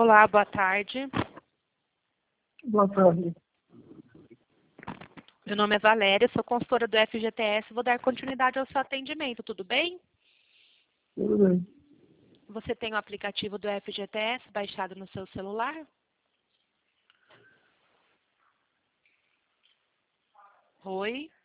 Olá, boa tarde. Boa tarde. Meu nome é Valéria, sou consultora do FGTS. Vou dar continuidade ao seu atendimento, tudo bem? Tudo bem. Você tem o aplicativo do FGTS baixado no seu celular? Oi?